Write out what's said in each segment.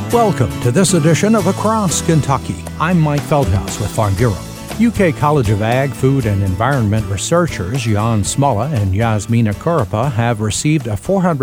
Welcome to this edition of Across Kentucky. I'm Mike Feldhaus with Farm Bureau. UK College of Ag, Food and Environment researchers Jan Smolla and Yasmina Kurapa have received a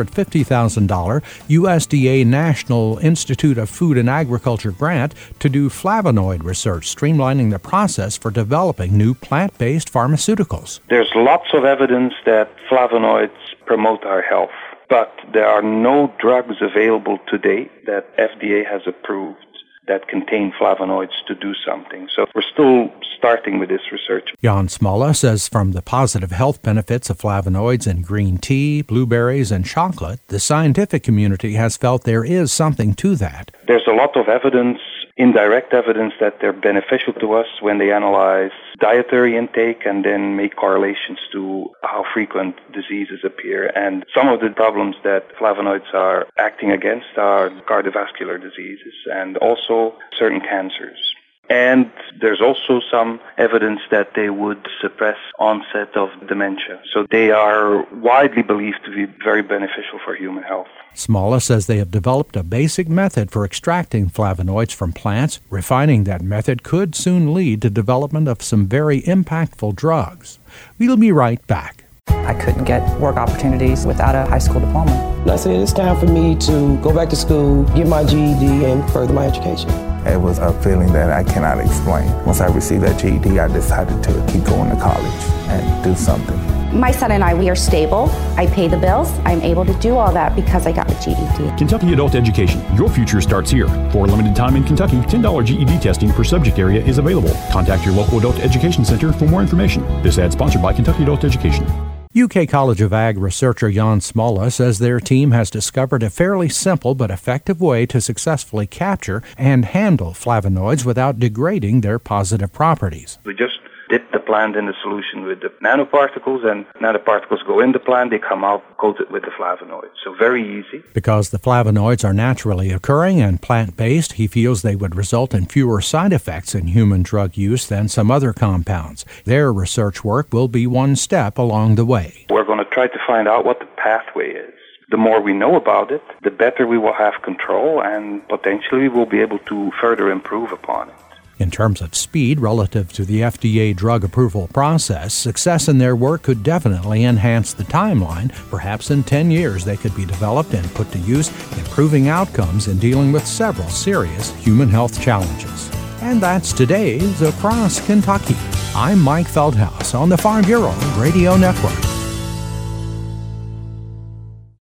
$450,000 USDA National Institute of Food and Agriculture grant to do flavonoid research, streamlining the process for developing new plant-based pharmaceuticals. There's lots of evidence that flavonoids promote our health, but there are no drugs available today that FDA has approved that contain flavonoids to do something. So we're still starting with this research. Jan Smolla says from the positive health benefits of flavonoids in green tea, blueberries, and chocolate, the scientific community has felt there is something to that. There's a lot of evidence, indirect evidence, that they're beneficial to us when they analyze dietary intake and then make correlations to how frequent diseases appear. And some of the problems that flavonoids are acting against are cardiovascular diseases and also certain cancers. And there's also some evidence that they would suppress onset of dementia. So they are widely believed to be very beneficial for human health. Smolla says they have developed a basic method for extracting flavonoids from plants. Refining that method could soon lead to development of some very impactful drugs. We'll be right back. I couldn't get work opportunities without a high school diploma. I said it's time for me to go back to school, get my GED, and further my education. It was a feeling that I cannot explain. Once I received that GED, I decided to keep going to college and do something. My son and I, we are stable. I pay the bills. I'm able to do all that because I got a GED. Kentucky Adult Education. Your future starts here. For a limited time in Kentucky, $10 GED testing per subject area is available. Contact your local adult education center for more information. This ad sponsored by Kentucky Adult Education. UK College of Ag researcher Jan Smolla says their team has discovered a fairly simple but effective way to successfully capture and handle flavonoids without degrading their positive properties. We just dip the plant in the solution with the nanoparticles, and nanoparticles go in the plant, they come out coated with the flavonoids. So very easy. Because the flavonoids are naturally occurring and plant-based, he feels they would result in fewer side effects in human drug use than some other compounds. Their research work will be one step along the way. We're going to try to find out what the pathway is. The more we know about it, the better we will have control, and potentially we'll be able to further improve upon it. In terms of speed relative to the FDA drug approval process, success in their work could definitely enhance the timeline. Perhaps in 10 years they could be developed and put to use, improving outcomes in dealing with several serious human health challenges. And that's today's Across Kentucky. I'm Mike Feldhaus on the Farm Bureau Radio Network.